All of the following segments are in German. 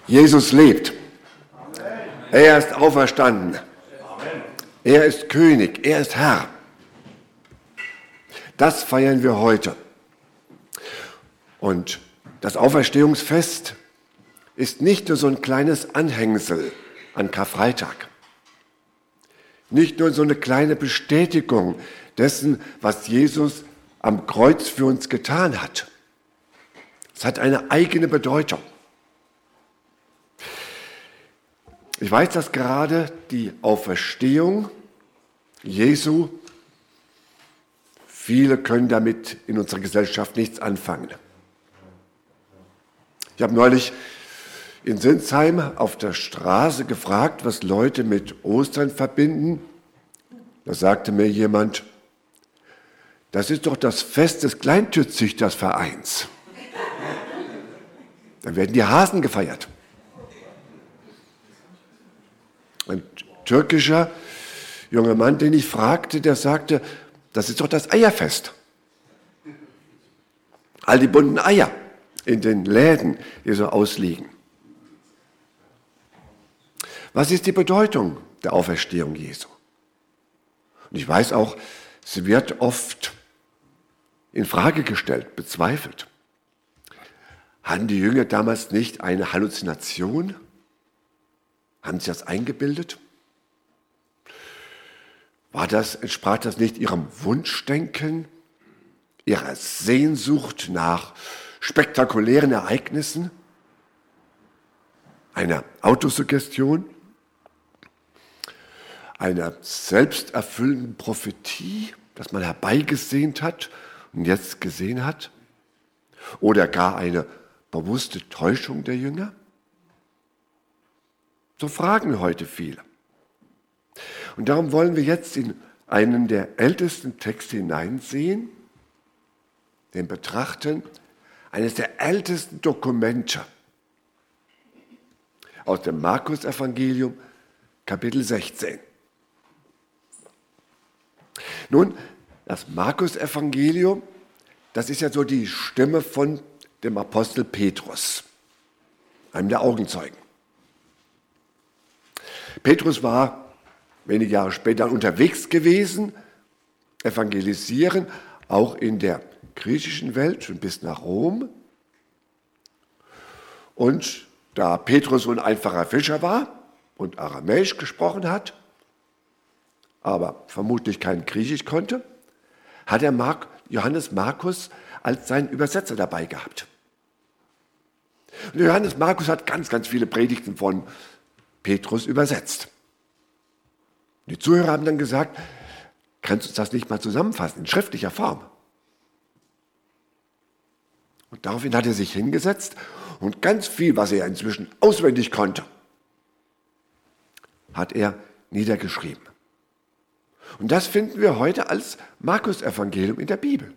Jesus lebt. Er ist auferstanden. Er ist König. Er ist Herr. Das feiern wir heute. Und das Auferstehungsfest ist nicht nur so ein kleines Anhängsel an Karfreitag. Nicht nur so eine kleine Bestätigung dessen, was Jesus am Kreuz für uns getan hat. Es hat eine eigene Bedeutung. Ich weiß, dass gerade die Auferstehung Jesu, viele können damit in unserer Gesellschaft nichts anfangen. Ich habe neulich in Sinsheim auf der Straße gefragt, was Leute mit Ostern verbinden. Da sagte mir jemand, das ist doch das Fest des Kleintierzüchtersvereins. Da werden die Hasen gefeiert. Ein türkischer junger Mann, den ich fragte, der sagte, das ist doch das Eierfest. All die bunten Eier in den Läden, die so ausliegen. Was ist die Bedeutung der Auferstehung Jesu? Und ich weiß auch, sie wird oft in Frage gestellt, bezweifelt. Hatten die Jünger damals nicht eine Halluzination? Haben sie das eingebildet? Entsprach das nicht ihrem Wunschdenken, ihrer Sehnsucht nach spektakulären Ereignissen, einer Autosuggestion, einer selbsterfüllenden Prophetie, das man herbeigesehnt hat und jetzt gesehen hat? Oder gar eine bewusste Täuschung der Jünger? So fragen heute viele. Und darum wollen wir jetzt in einen der ältesten Texte hineinsehen, den betrachten, eines der ältesten Dokumente aus dem Markus-Evangelium, Kapitel 16. Nun, das Markus-Evangelium, das ist ja so die Stimme von dem Apostel Petrus, einem der Augenzeugen. Petrus war wenige Jahre später unterwegs gewesen, evangelisieren, auch in der griechischen Welt, schon bis nach Rom. Und da Petrus so ein einfacher Fischer war und Aramäisch gesprochen hat, aber vermutlich kein Griechisch konnte, hat er Johannes Markus als seinen Übersetzer dabei gehabt. Und Johannes Markus hat ganz, ganz viele Predigten von Petrus übersetzt. Die Zuhörer haben dann gesagt, kannst du uns das nicht mal zusammenfassen, in schriftlicher Form? Und daraufhin hat er sich hingesetzt und ganz viel, was er inzwischen auswendig konnte, hat er niedergeschrieben. Und das finden wir heute als Markus-Evangelium in der Bibel.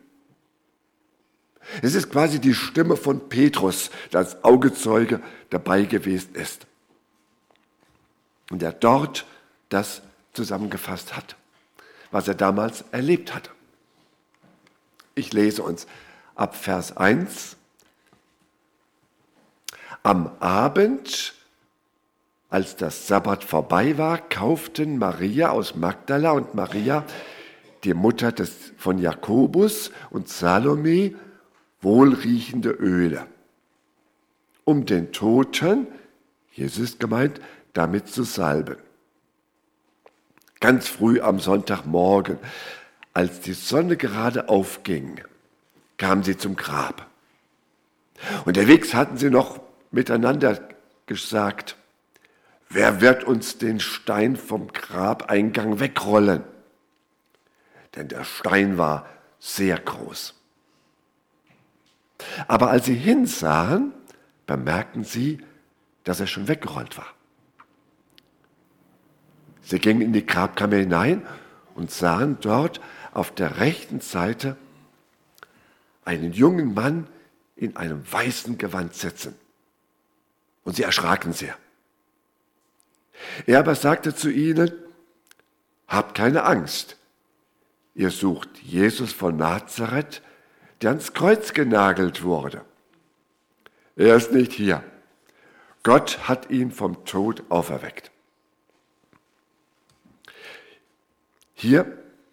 Es ist quasi die Stimme von Petrus, der als Augenzeuge dabei gewesen ist. Und der dort das zusammengefasst hat, was er damals erlebt hatte. Ich lese uns ab Vers 1. Am Abend, als das Sabbat vorbei war, kauften Maria aus Magdala und Maria, die Mutter von Jakobus, und Salome wohlriechende Öle, um den Toten, Jesus ist gemeint, damit zu salben. Ganz früh am Sonntagmorgen, als die Sonne gerade aufging, kamen sie zum Grab. Unterwegs hatten sie noch miteinander gesagt, wer wird uns den Stein vom Grabeingang wegrollen? Denn der Stein war sehr groß. Aber als sie hinsahen, bemerkten sie, dass er schon weggerollt war. Sie gingen in die Grabkammer hinein und sahen dort auf der rechten Seite einen jungen Mann in einem weißen Gewand sitzen. Und sie erschraken sehr. Er aber sagte zu ihnen, habt keine Angst. Ihr sucht Jesus von Nazareth, der ans Kreuz genagelt wurde. Er ist nicht hier. Gott hat ihn vom Tod auferweckt. Hier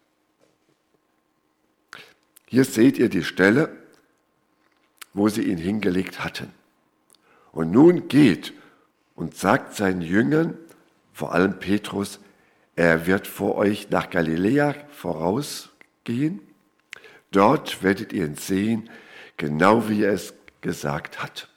seht ihr die Stelle, wo sie ihn hingelegt hatten. Und nun geht und sagt seinen Jüngern, vor allem Petrus, er wird vor euch nach Galiläa vorausgehen. Dort werdet ihr ihn sehen, genau wie er es gesagt hat.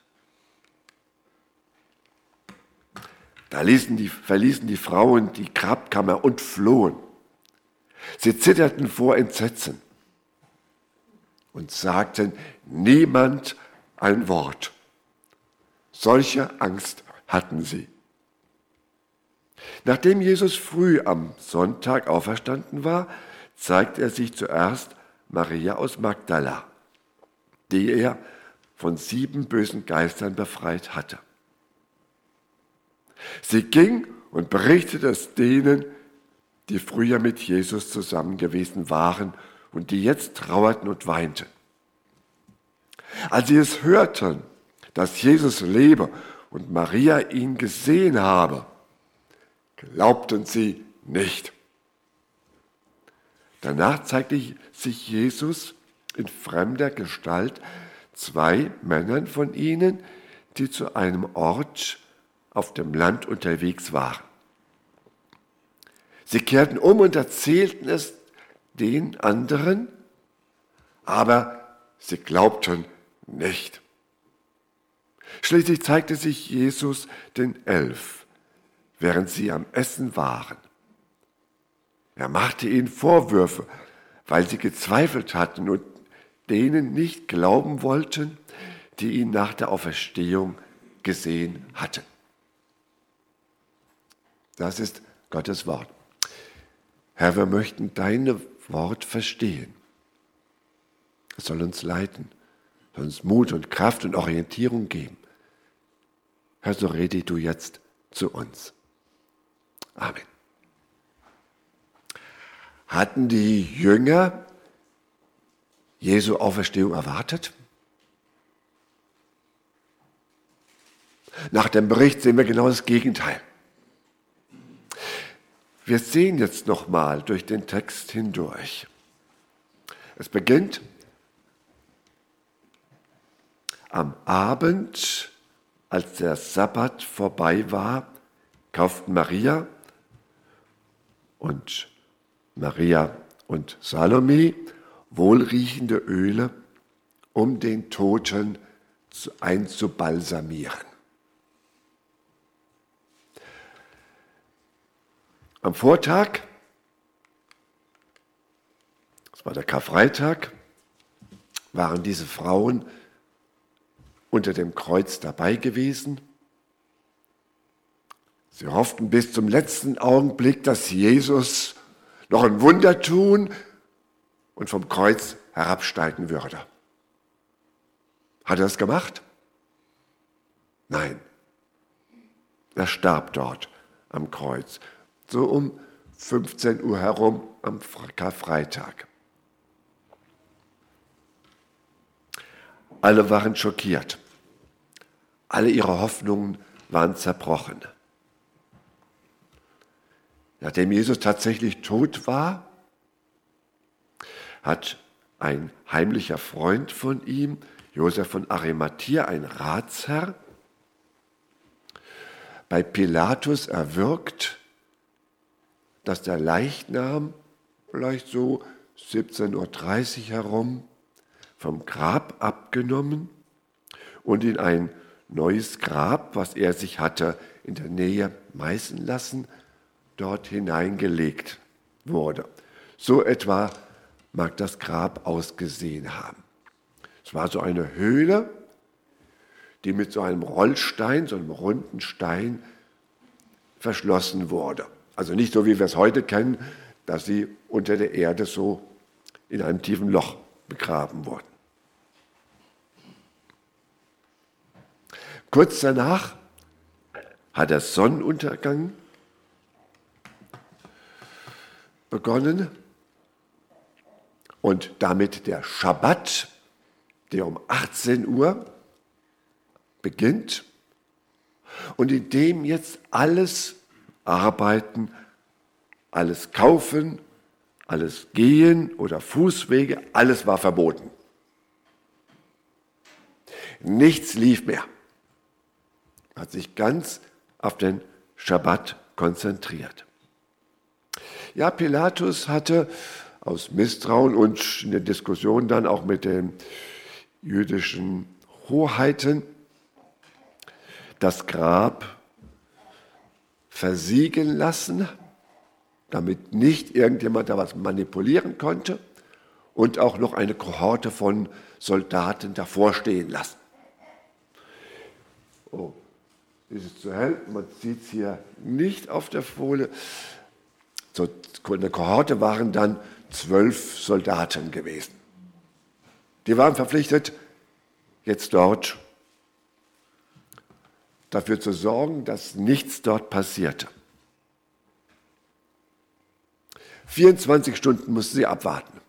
Da verließen die Frauen die Grabkammer und flohen. Sie zitterten vor Entsetzen und sagten niemand ein Wort. Solche Angst hatten sie. Nachdem Jesus früh am Sonntag auferstanden war, zeigte er sich zuerst Maria aus Magdala, die er von 7 bösen Geistern befreit hatte. Sie ging und berichtete es denen, die früher mit Jesus zusammen gewesen waren und die jetzt trauerten und weinten. Als sie es hörten, dass Jesus lebe und Maria ihn gesehen habe, glaubten sie nicht. Danach zeigte sich Jesus in fremder Gestalt 2 Männern von ihnen, die zu einem Ort auf dem Land unterwegs waren. Sie kehrten um und erzählten es den anderen, aber sie glaubten nicht. Schließlich zeigte sich Jesus den 11, während sie am Essen waren. Er machte ihnen Vorwürfe, weil sie gezweifelt hatten und denen nicht glauben wollten, die ihn nach der Auferstehung gesehen hatten. Das ist Gottes Wort. Herr, wir möchten dein Wort verstehen. Es soll uns leiten, soll uns Mut und Kraft und Orientierung geben. Herr, so rede du jetzt zu uns. Amen. Hatten die Jünger Jesu Auferstehung erwartet? Nach dem Bericht sehen wir genau das Gegenteil. Wir sehen jetzt nochmal durch den Text hindurch. Es beginnt am Abend, als der Sabbat vorbei war, kauften Maria und Salome wohlriechende Öle, um den Toten einzubalsamieren. Am Vortag, das war der Karfreitag, waren diese Frauen unter dem Kreuz dabei gewesen. Sie hofften bis zum letzten Augenblick, dass Jesus noch ein Wunder tun und vom Kreuz herabsteigen würde. Hat er es gemacht? Nein. Er starb dort am Kreuz. So um 15 Uhr herum am Karfreitag. Alle waren schockiert. Alle ihre Hoffnungen waren zerbrochen. Nachdem Jesus tatsächlich tot war, hat ein heimlicher Freund von ihm, Josef von Arimathia, ein Ratsherr, bei Pilatus erwirkt, dass der Leichnam vielleicht so 17:30 Uhr herum vom Grab abgenommen und in ein neues Grab, was er sich hatte in der Nähe meißeln lassen, dort hineingelegt wurde. So etwa mag das Grab ausgesehen haben. Es war so eine Höhle, die mit so einem Rollstein, so einem runden Stein verschlossen wurde. Also nicht so, wie wir es heute kennen, dass sie unter der Erde so in einem tiefen Loch begraben wurden. Kurz danach hat der Sonnenuntergang begonnen und damit der Schabbat, der um 18 Uhr beginnt. und in dem jetzt alles Arbeiten, alles Kaufen, alles Gehen oder Fußwege, alles war verboten. Nichts lief mehr. Hat sich ganz auf den Schabbat konzentriert. Ja, Pilatus hatte aus Misstrauen und in der Diskussion dann auch mit den jüdischen Hoheiten das Grab versiegeln lassen, damit nicht irgendjemand da was manipulieren konnte und auch noch eine Kohorte von Soldaten davor stehen lassen. Oh, ist es zu hell? Man sieht es hier nicht auf der Folie. So, in der Kohorte waren dann 12 Soldaten gewesen. Die waren verpflichtet, jetzt dort dafür zu sorgen, dass nichts dort passierte. 24 Stunden mussten sie abwarten.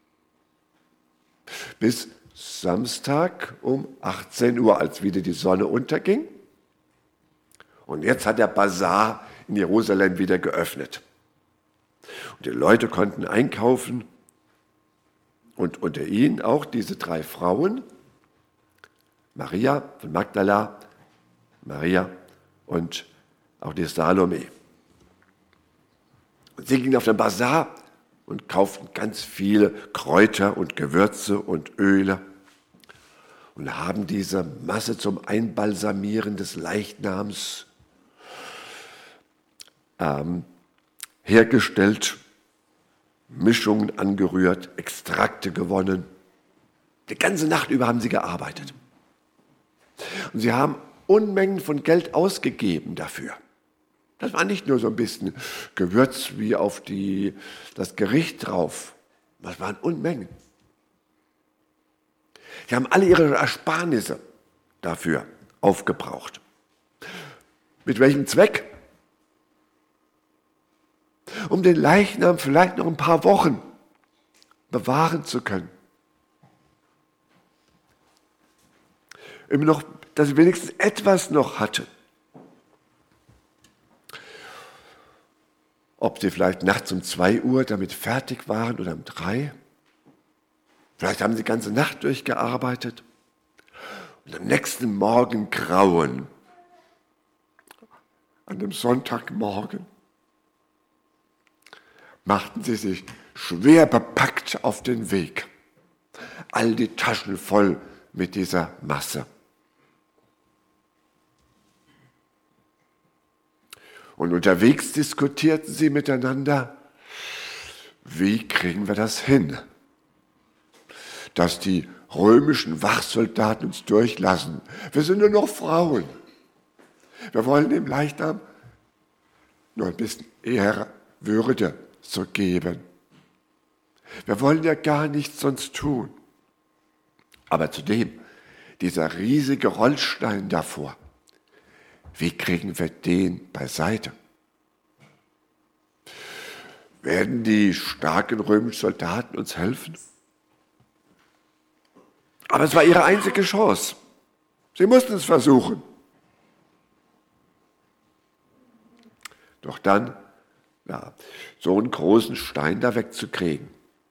Bis Samstag um 18 Uhr, als wieder die Sonne unterging. Und jetzt hat der Basar in Jerusalem wieder geöffnet. Und die Leute konnten einkaufen und unter ihnen auch diese 3 Frauen, Maria von Magdala, Maria und auch die Salome. Und sie gingen auf den Basar und kauften ganz viele Kräuter und Gewürze und Öle und haben diese Masse zum Einbalsamieren des Leichnams hergestellt, Mischungen angerührt, Extrakte gewonnen. Die ganze Nacht über haben sie gearbeitet. Und sie haben Unmengen von Geld ausgegeben dafür. Das war nicht nur so ein bisschen Gewürz wie auf das Gericht drauf. Das waren Unmengen. Sie haben alle ihre Ersparnisse dafür aufgebraucht. Mit welchem Zweck? Um den Leichnam vielleicht noch ein paar Wochen bewahren zu können. Immer noch, dass sie wenigstens etwas noch hatten. Ob sie vielleicht nachts um 2 Uhr damit fertig waren oder um 3. Vielleicht haben sie die ganze Nacht durchgearbeitet. Und am nächsten Morgen grauen. An dem Sonntagmorgen machten sie sich schwer bepackt auf den Weg. All die Taschen voll mit dieser Masse. Und unterwegs diskutierten sie miteinander, wie kriegen wir das hin, dass die römischen Wachsoldaten uns durchlassen. Wir sind nur noch Frauen. Wir wollen dem Leichnam nur ein bisschen Ehre, Würde zu geben. Wir wollen ja gar nichts sonst tun. Aber zudem, dieser riesige Rollstein davor, wie kriegen wir den beiseite? Werden die starken römischen Soldaten uns helfen? Aber es war ihre einzige Chance. Sie mussten es versuchen. Doch dann, so einen großen Stein da wegzukriegen.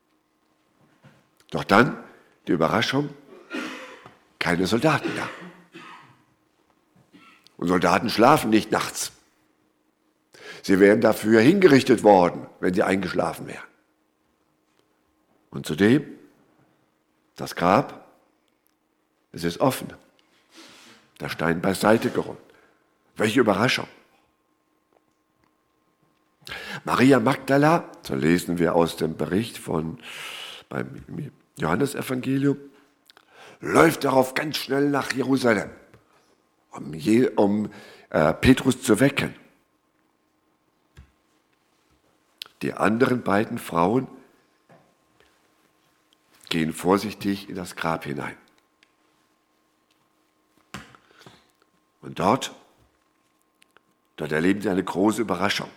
Doch dann, die Überraschung, keine Soldaten da. Und Soldaten schlafen nicht nachts. Sie wären dafür hingerichtet worden, wenn sie eingeschlafen wären. Und zudem, das Grab, es ist offen. Der Stein beiseite geräumt. Welche Überraschung. Maria Magdala, so lesen wir aus dem Bericht beim Johannesevangelium, läuft darauf ganz schnell nach Jerusalem, um Petrus zu wecken. Die anderen beiden Frauen gehen vorsichtig in das Grab hinein. Und dort erleben sie eine große Überraschung.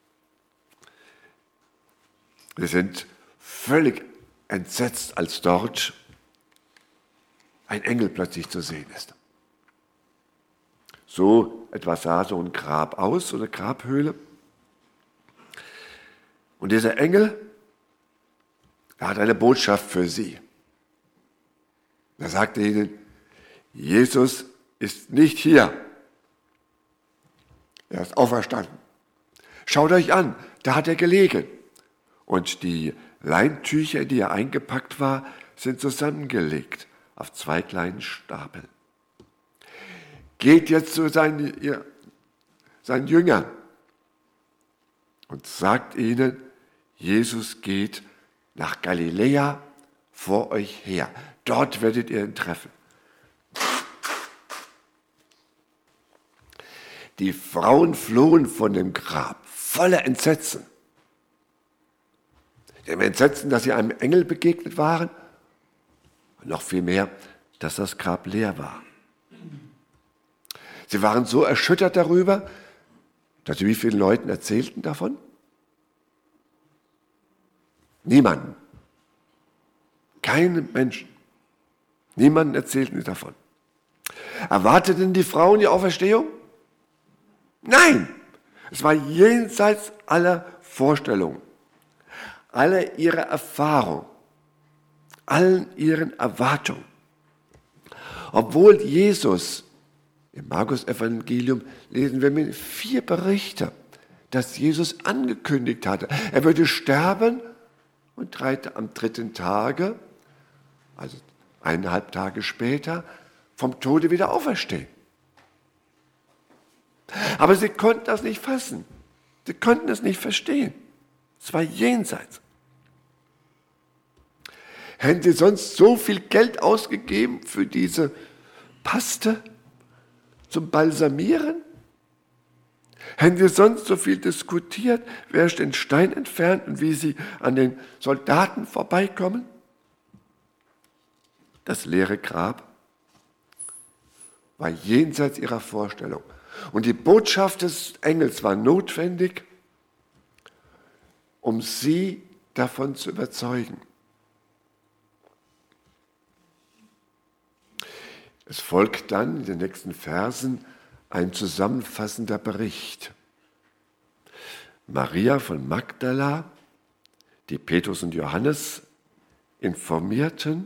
Wir sind völlig entsetzt, als dort ein Engel plötzlich zu sehen ist. So etwa sah so ein Grab aus, so eine Grabhöhle. Und dieser Engel, er hat eine Botschaft für sie. Er sagte ihnen, Jesus ist nicht hier. Er ist auferstanden. Schaut euch an, da hat er gelegen. Und die Leintücher, in die er eingepackt war, sind zusammengelegt auf 2 kleinen Stapeln. Geht jetzt zu seinen Jüngern und sagt ihnen, Jesus geht nach Galiläa vor euch her. Dort werdet ihr ihn treffen. Die Frauen flohen von dem Grab, voller Entsetzen. Dem Entsetzen, dass sie einem Engel begegnet waren, und noch viel mehr, dass das Grab leer war. Sie waren so erschüttert darüber, dass sie wie vielen Leuten erzählten davon? Niemanden. Keinem Menschen. Niemanden erzählten sie davon. Erwarteten die Frauen die Auferstehung? Nein, es war jenseits aller Vorstellungen, aller ihrer Erfahrung, allen ihren Erwartungen. Obwohl Jesus, im Markus-Evangelium lesen wir mit 4 Berichte, dass Jesus angekündigt hatte, er würde sterben und am 3. Tage, also 1,5 Tage später, vom Tode wieder auferstehen. Aber sie konnten das nicht fassen. Sie konnten es nicht verstehen. Es war jenseits. Hätten sie sonst so viel Geld ausgegeben für diese Paste zum Balsamieren? Hätten sie sonst so viel diskutiert, wer den Stein entfernt und wie sie an den Soldaten vorbeikommen? Das leere Grab war jenseits ihrer Vorstellung. Und die Botschaft des Engels war notwendig, um sie davon zu überzeugen. Es folgt dann in den nächsten Versen ein zusammenfassender Bericht. Maria von Magdala, die Petrus und Johannes informierten,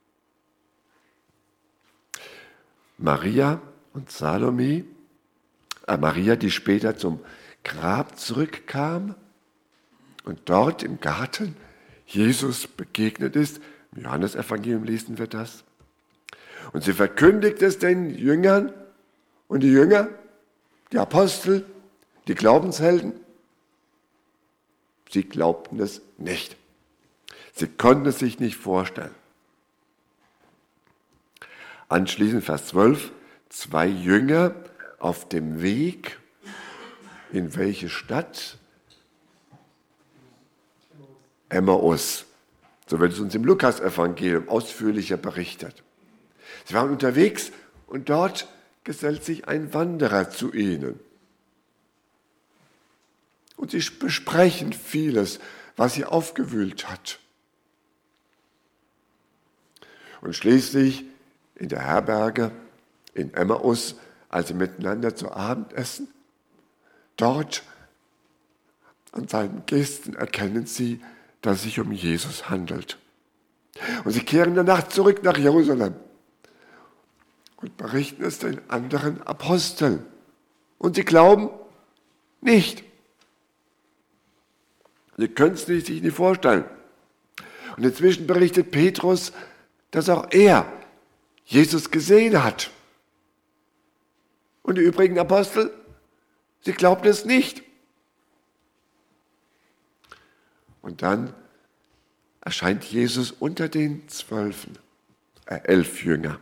Maria und Salome, Maria, die später zum Grab zurückkam und dort im Garten Jesus begegnet ist. Im Johannesevangelium lesen wir das. Und sie verkündigt es den Jüngern und die Jünger, die Apostel, die Glaubenshelden, sie glaubten es nicht. Sie konnten es sich nicht vorstellen. Anschließend Vers 12, 2 Jünger auf dem Weg in welche Stadt? Emmaus. So wird es uns im Lukas-Evangelium ausführlicher berichtet. Sie waren unterwegs und dort gesellt sich ein Wanderer zu ihnen. Und sie besprechen vieles, was sie aufgewühlt hat. Und schließlich in der Herberge in Emmaus, als sie miteinander zu Abend essen, dort an seinen Gesten erkennen sie, dass es sich um Jesus handelt. Und sie kehren danach zurück nach Jerusalem und berichten es den anderen Aposteln. Und sie glauben nicht. Sie können es sich nicht vorstellen. Und inzwischen berichtet Petrus, dass auch er Jesus gesehen hat. Und die übrigen Apostel, sie glaubten es nicht. Und dann erscheint Jesus unter den 11 Jünger.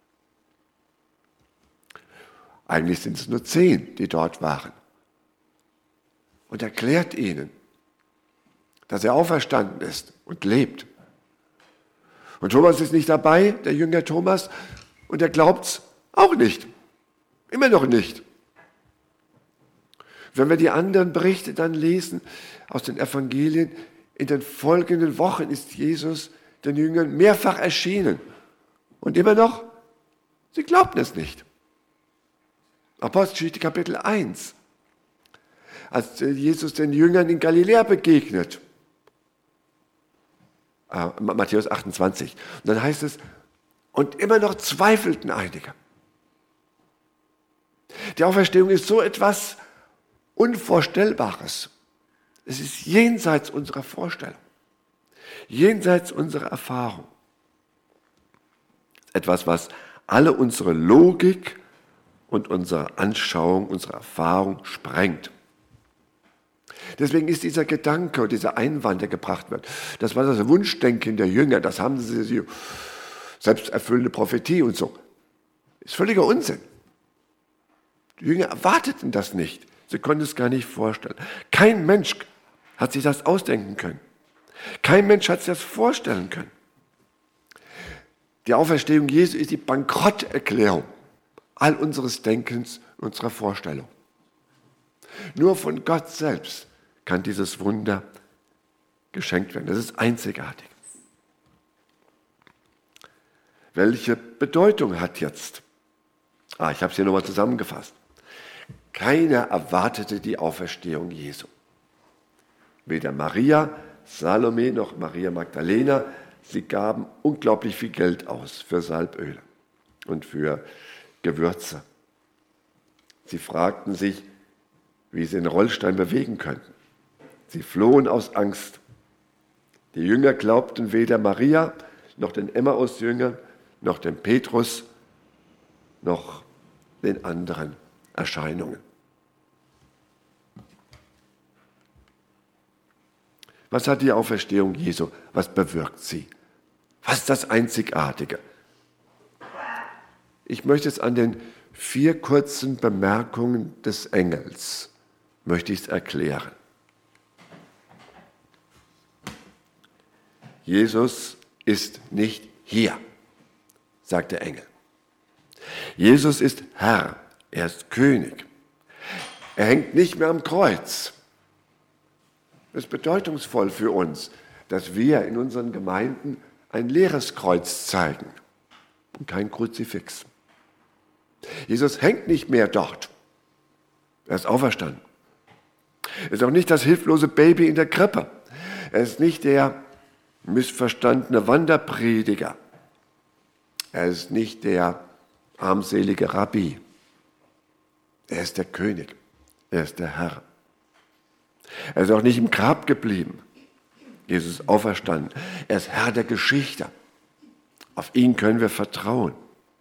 Eigentlich sind es nur 10, die dort waren. Und erklärt ihnen, dass er auferstanden ist und lebt. Und Thomas ist nicht dabei, der Jünger Thomas, und er glaubt es auch nicht. Immer noch nicht. Wenn wir die anderen Berichte dann lesen aus den Evangelien, in den folgenden Wochen ist Jesus den Jüngern mehrfach erschienen. Und immer noch, sie glaubten es nicht. Apostelgeschichte Kapitel 1. Als Jesus den Jüngern in Galiläa begegnet. Matthäus 28. Und dann heißt es, und immer noch zweifelten einige. Die Auferstehung ist so etwas Unvorstellbares. Es ist jenseits unserer Vorstellung, jenseits unserer Erfahrung. Etwas, was alle unsere Logik und unsere Anschauung, unsere Erfahrung sprengt. Deswegen ist dieser Gedanke und dieser Einwand, der gebracht wird, das war das Wunschdenken der Jünger, das haben sie selbsterfüllende Prophetie und so, ist völliger Unsinn. Die Jünger erwarteten das nicht. Sie konnten es gar nicht vorstellen. Kein Mensch hat sich das ausdenken können. Kein Mensch hat sich das vorstellen können. Die Auferstehung Jesu ist die Bankrotterklärung all unseres Denkens, unserer Vorstellung. Nur von Gott selbst kann dieses Wunder geschenkt werden. Das ist einzigartig. Welche Bedeutung hat jetzt? Ich habe es hier nochmal zusammengefasst. Keiner erwartete die Auferstehung Jesu. Weder Maria, Salome noch Maria Magdalena. Sie gaben unglaublich viel Geld aus für Salböle und für Gewürze. Sie fragten sich, wie sie den Rollstein bewegen könnten. Sie flohen aus Angst. Die Jünger glaubten weder Maria, noch den Emmaus-Jüngern, noch dem Petrus, noch den anderen Erscheinungen. Was hat die Auferstehung Jesu? Was bewirkt sie? Was ist das Einzigartige? Ich möchte es an den 4 kurzen Bemerkungen des Engels möchte ich es erklären. Jesus ist nicht hier, sagt der Engel. Jesus ist Herr, er ist König. Er hängt nicht mehr am Kreuz. Es ist bedeutungsvoll für uns, dass wir in unseren Gemeinden ein leeres Kreuz zeigen und kein Kruzifix. Jesus hängt nicht mehr dort. Er ist auferstanden. Er ist auch nicht das hilflose Baby in der Krippe. Er ist nicht der missverstandene Wanderprediger. Er ist nicht der armselige Rabbi. Er ist der König. Er ist der Herr. Er ist auch nicht im Grab geblieben. Jesus ist auferstanden. Er ist Herr der Geschichte. Auf ihn können wir vertrauen.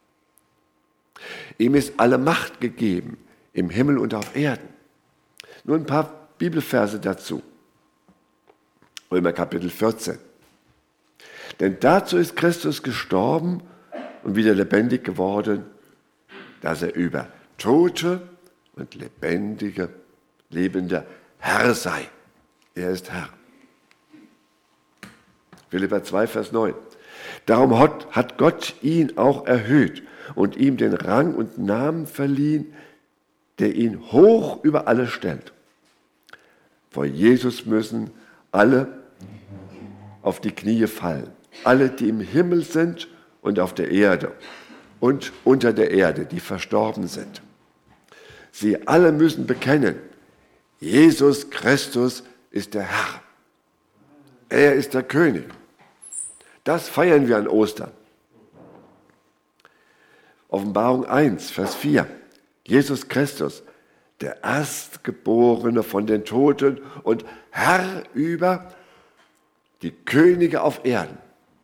Ihm ist alle Macht gegeben, im Himmel und auf Erden. Nur ein paar Bibelverse dazu. Römer Kapitel 14. Denn dazu ist Christus gestorben und wieder lebendig geworden, dass er über Tote und lebende Herr sei. Er ist Herr. Philipper 2, Vers 9. Darum hat Gott ihn auch erhöht und ihm den Rang und Namen verliehen, der ihn hoch über alle stellt. Vor Jesus müssen alle auf die Knie fallen. Alle, die im Himmel sind und auf der Erde und unter der Erde, die verstorben sind. Sie alle müssen bekennen, Jesus Christus ist der Herr. Er ist der König. Das feiern wir an Ostern. Offenbarung 1, Vers 4. Jesus Christus, der Erstgeborene von den Toten und Herr über die Könige auf Erden.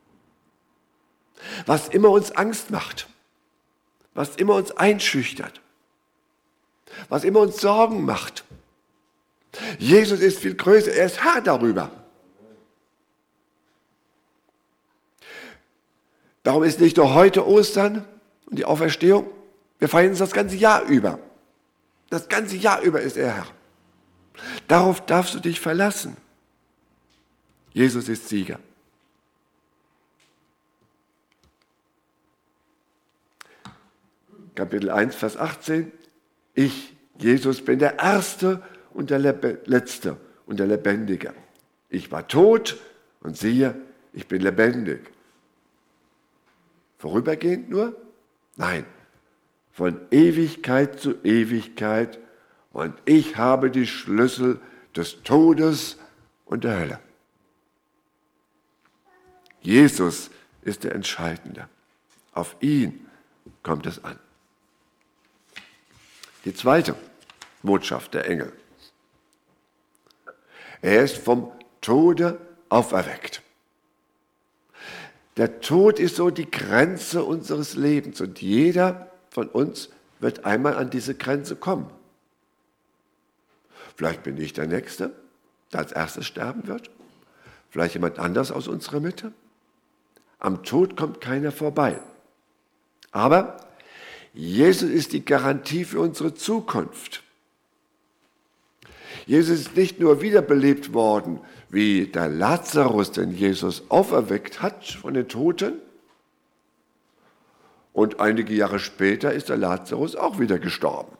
Was immer uns Angst macht, was immer uns einschüchtert, was immer uns Sorgen macht. Jesus ist viel größer, er ist Herr darüber. Darum ist nicht nur heute Ostern und die Auferstehung, wir feiern es das ganze Jahr über. Das ganze Jahr über ist er Herr. Darauf darfst du dich verlassen. Jesus ist Sieger. Kapitel 1, Vers 18. Ich, Jesus, bin der Erste und der Letzte und der Lebendige. Ich war tot und siehe, ich bin lebendig. Vorübergehend nur? Nein. von Ewigkeit zu Ewigkeit und ich habe die Schlüssel des Todes und der Hölle. Jesus ist der Entscheidende. Auf ihn kommt es an. Die zweite Botschaft der Engel. Er ist vom Tode auferweckt. Der Tod ist so die Grenze unseres Lebens und jeder von uns wird einmal an diese Grenze kommen. Vielleicht bin ich der Nächste, der als erstes sterben wird. Vielleicht jemand anders aus unserer Mitte. Am Tod kommt keiner vorbei. Aber Jesus ist die Garantie für unsere Zukunft. Jesus ist nicht nur wiederbelebt worden, wie der Lazarus, den Jesus auferweckt hat von den Toten. Und einige Jahre später ist der Lazarus auch wieder gestorben.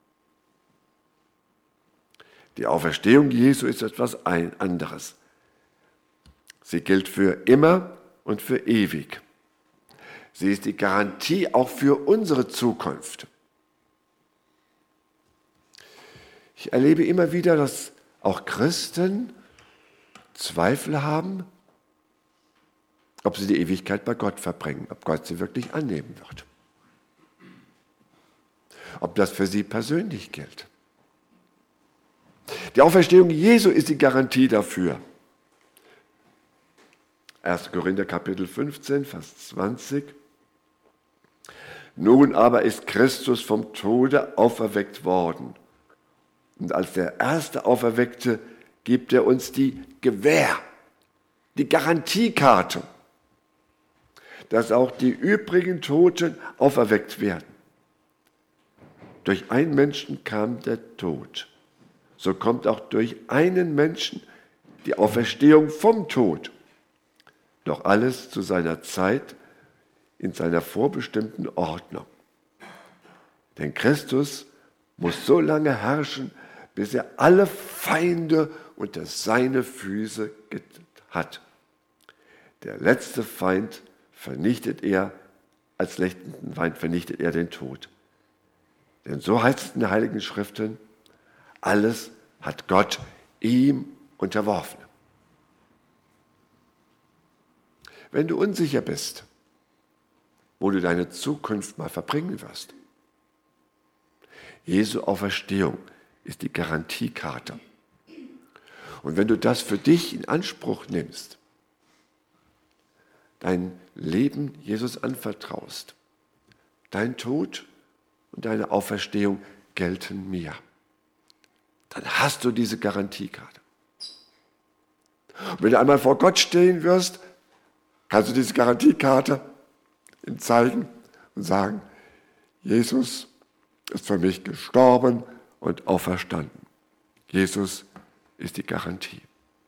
Die Auferstehung Jesu ist etwas anderes. Sie gilt für immer und für ewig. Sie ist die Garantie auch für unsere Zukunft. Ich erlebe immer wieder, dass auch Christen Zweifel haben, ob sie die Ewigkeit bei Gott verbringen, ob Gott sie wirklich annehmen wird. Ob das für sie persönlich gilt. Die Auferstehung Jesu ist die Garantie dafür. 1. Korinther Kapitel 15, Vers 20. Nun aber ist Christus vom Tode auferweckt worden. Und als der erste Auferweckte gibt er uns die Gewähr, die Garantiekarte, dass auch die übrigen Toten auferweckt werden. Durch einen Menschen kam der Tod. So kommt auch durch einen Menschen die Auferstehung vom Tod. Doch alles zu seiner Zeit, in seiner vorbestimmten Ordnung. Denn Christus muss so lange herrschen, bis er alle Feinde unter seine Füße hat. Der letzte Feind vernichtet er, als letzten Feind vernichtet er den Tod. Denn so heißt es in den Heiligen Schriften, alles hat Gott ihm unterworfen. Wenn du unsicher bist, wo du deine Zukunft mal verbringen wirst, Jesu Auferstehung ist die Garantiekarte. Und wenn du das für dich in Anspruch nimmst, dein Leben Jesus anvertraust, dein Tod und deine Auferstehung gelten mir, dann hast du diese Garantiekarte. Und wenn du einmal vor Gott stehen wirst, kannst du diese Garantiekarte ihm zeigen und sagen, Jesus ist für mich gestorben und auferstanden. Jesus ist die Garantie.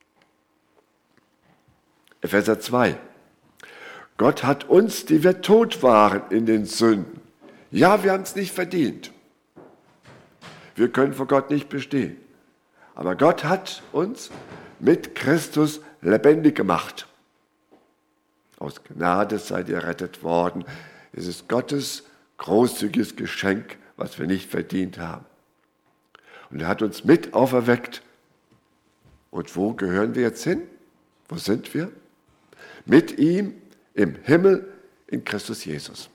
Epheser 2. Gott hat uns, die wir tot waren in den Sünden. Ja, wir haben es nicht verdient. Wir können vor Gott nicht bestehen. Aber Gott hat uns mit Christus lebendig gemacht. Aus Gnade seid ihr errettet worden. Es ist Gottes großzügiges Geschenk, was wir nicht verdient haben. Und er hat uns mit auferweckt. Und wo gehören wir jetzt hin? Wo sind wir? Mit ihm im Himmel in Christus Jesus.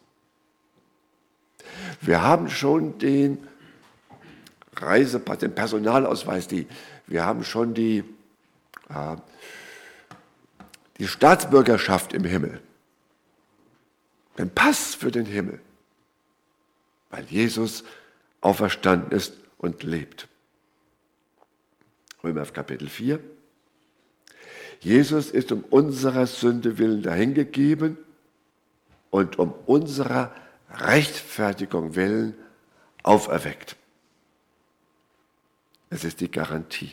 Wir haben schon den Reisepass, den Personalausweis, wir haben schon die Staatsbürgerschaft im Himmel, den Pass für den Himmel, weil Jesus auferstanden ist und lebt. Römer Kapitel 4. Jesus ist um unserer Sünde willen dahingegeben und um unserer Rechtfertigung willen auferweckt. Es ist die Garantie.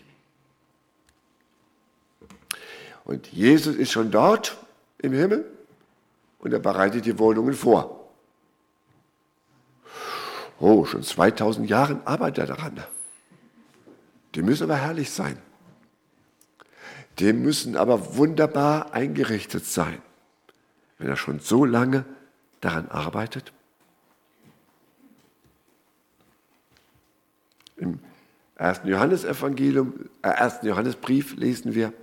Und Jesus ist schon dort im Himmel und er bereitet die Wohnungen vor. Oh, schon 2000 Jahre arbeitet er daran. Die müssen aber herrlich sein. Die müssen aber wunderbar eingerichtet sein, wenn er schon so lange daran arbeitet. Im 1. Johannesevangelium, 1. Johannesbrief lesen wir,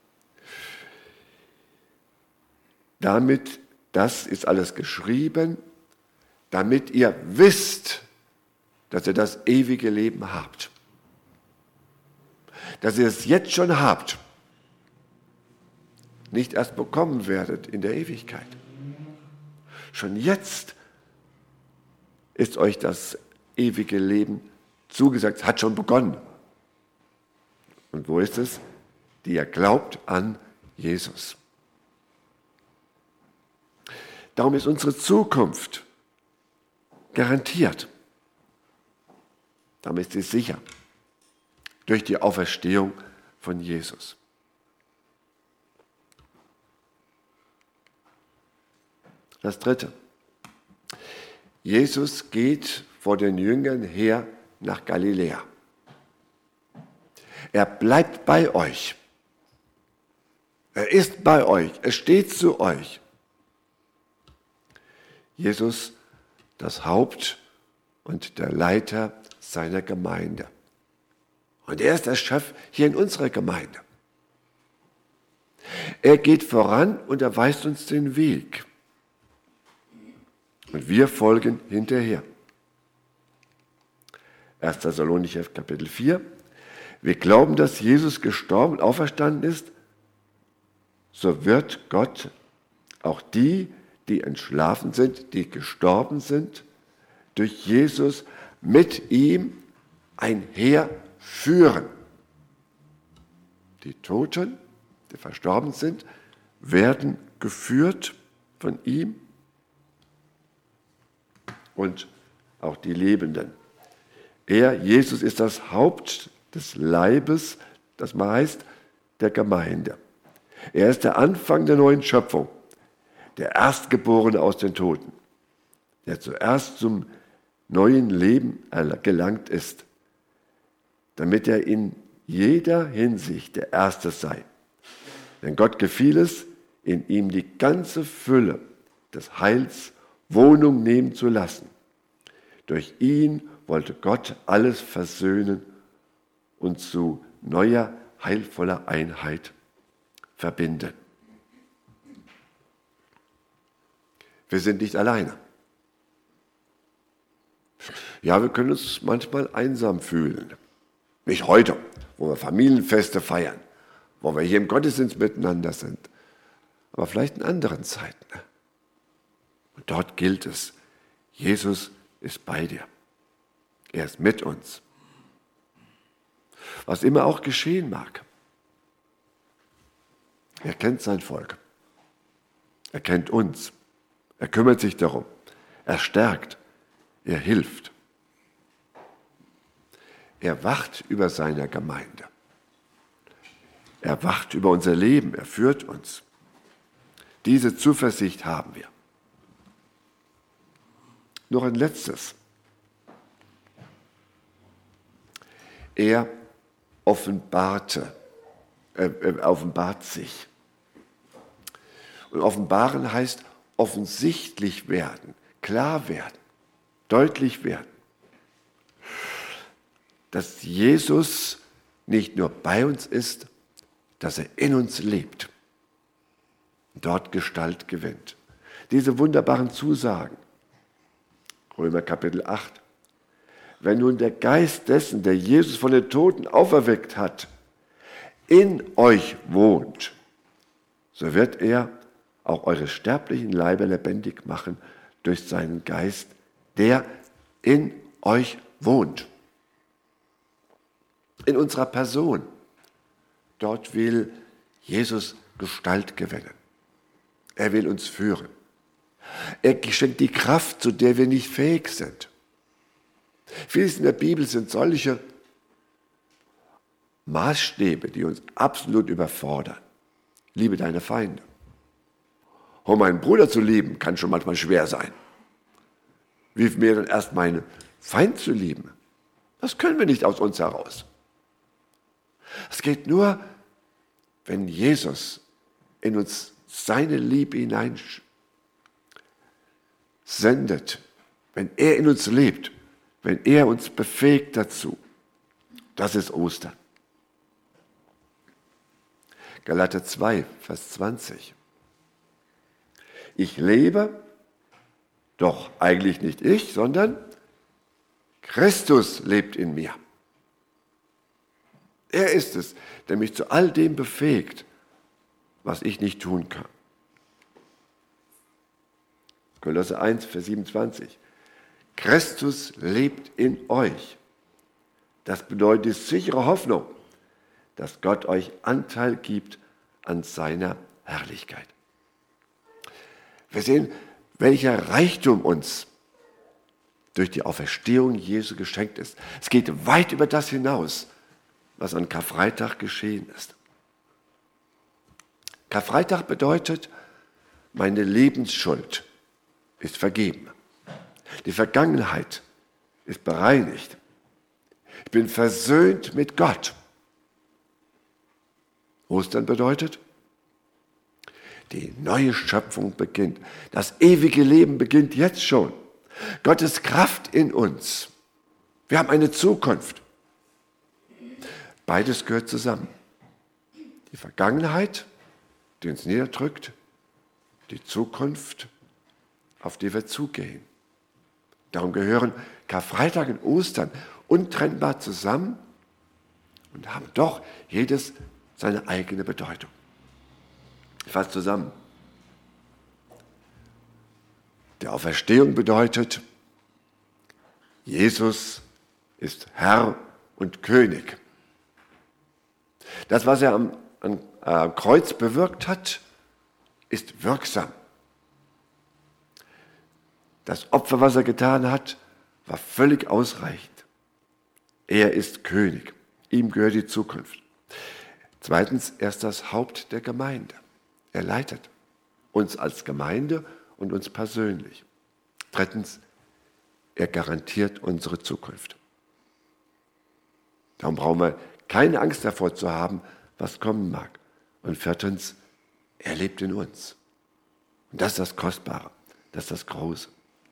das ist alles geschrieben, damit ihr wisst, dass ihr das ewige Leben habt. Dass ihr es jetzt schon habt, nicht erst bekommen werdet in der Ewigkeit. Schon jetzt ist euch das ewige Leben zugesagt, es hat schon begonnen. Und wo ist es? Die ihr glaubt an Jesus. Darum ist unsere Zukunft garantiert. Darum ist sie sicher. Durch die Auferstehung von Jesus. Das Dritte. Jesus geht vor den Jüngern her nach Galiläa. Er bleibt bei euch. Er ist bei euch. Er steht zu euch. Jesus, das Haupt und der Leiter seiner Gemeinde. Und er ist der Chef hier in unserer Gemeinde. Er geht voran und er weist uns den Weg. Und wir folgen hinterher. 1. Thessalonicher Kapitel 4. Wir glauben, dass Jesus gestorben und auferstanden ist. So wird Gott auch die entschlafen sind, die gestorben sind, durch Jesus mit ihm einherführen. Die Toten, die verstorben sind, werden geführt von ihm und auch die Lebenden. Er, Jesus, ist das Haupt des Leibes, das heißt der Gemeinde. Er ist der Anfang der neuen Schöpfung, der Erstgeborene aus den Toten, der zuerst zum neuen Leben gelangt ist, damit er in jeder Hinsicht der Erste sei. Denn Gott gefiel es, in ihm die ganze Fülle des Heils Wohnung nehmen zu lassen. Durch ihn wollte Gott alles versöhnen und zu neuer, heilvoller Einheit verbinden. Wir sind nicht alleine. Ja, wir können uns manchmal einsam fühlen. Nicht heute, wo wir Familienfeste feiern, wo wir hier im Gottesdienst miteinander sind, aber vielleicht in anderen Zeiten. Und dort gilt es, Jesus ist bei dir. Er ist mit uns. Was immer auch geschehen mag. Er kennt sein Volk. Er kennt uns. Er kümmert sich darum. Er stärkt. Er hilft. Er wacht über seine Gemeinde. Er wacht über unser Leben. Er führt uns. Diese Zuversicht haben wir. Noch ein letztes. Er offenbart sich. Und offenbaren heißt offensichtlich werden, klar werden, deutlich werden. Dass Jesus nicht nur bei uns ist, dass er in uns lebt, dort Gestalt gewinnt. Diese wunderbaren Zusagen, Römer Kapitel 8. Wenn nun der Geist dessen, der Jesus von den Toten auferweckt hat, in euch wohnt, so wird er auch eure sterblichen Leiber lebendig machen durch seinen Geist, der in euch wohnt. In unserer Person. Dort will Jesus Gestalt gewinnen. Er will uns führen. Er schenkt die Kraft, zu der wir nicht fähig sind. Vieles in der Bibel sind solche Maßstäbe, die uns absolut überfordern. Liebe deine Feinde. Um meinen Bruder zu lieben, kann schon manchmal schwer sein. Wie mir dann erst meinen Feind zu lieben? Das können wir nicht aus uns heraus. Es geht nur, wenn Jesus in uns seine Liebe hineinsendet, wenn er in uns lebt, wenn er uns befähigt dazu, Das ist Ostern. Galater 2, Vers 20. Ich lebe, doch eigentlich nicht ich, sondern Christus lebt in mir. Er ist es, der mich zu all dem befähigt, was ich nicht tun kann. Kolosser 1, Vers 27. Christus lebt in euch. Das bedeutet die sichere Hoffnung, dass Gott euch Anteil gibt an seiner Herrlichkeit. Wir sehen, welcher Reichtum uns durch die Auferstehung Jesu geschenkt ist. Es geht weit über das hinaus, was an Karfreitag geschehen ist. Karfreitag bedeutet, meine Lebensschuld ist vergeben. Die Vergangenheit ist bereinigt. Ich bin versöhnt mit Gott. Ostern bedeutet, die neue Schöpfung beginnt. Das ewige Leben beginnt jetzt schon. Gottes Kraft in uns. Wir haben eine Zukunft. Beides gehört zusammen. Die Vergangenheit, die uns niederdrückt, die Zukunft, auf die wir zugehen. Darum gehören Karfreitag und Ostern untrennbar zusammen und haben doch jedes seine eigene Bedeutung. Ich fasse zusammen. Die Auferstehung bedeutet, Jesus ist Herr und König. Das, was er am Kreuz bewirkt hat, ist wirksam. Das Opfer, was er getan hat, war völlig ausreichend. Er ist König. Ihm gehört die Zukunft. Zweitens, er ist das Haupt der Gemeinde. Er leitet uns als Gemeinde und uns persönlich. Drittens, er garantiert unsere Zukunft. Darum brauchen wir keine Angst davor zu haben, was kommen mag. Und viertens, er lebt in uns. Und das ist das Kostbare, das ist das Große.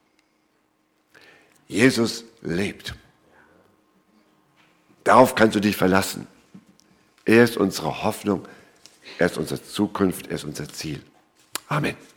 Jesus lebt. Darauf kannst du dich verlassen. Er ist unsere Hoffnung, er ist unsere Zukunft, er ist unser Ziel. Amen.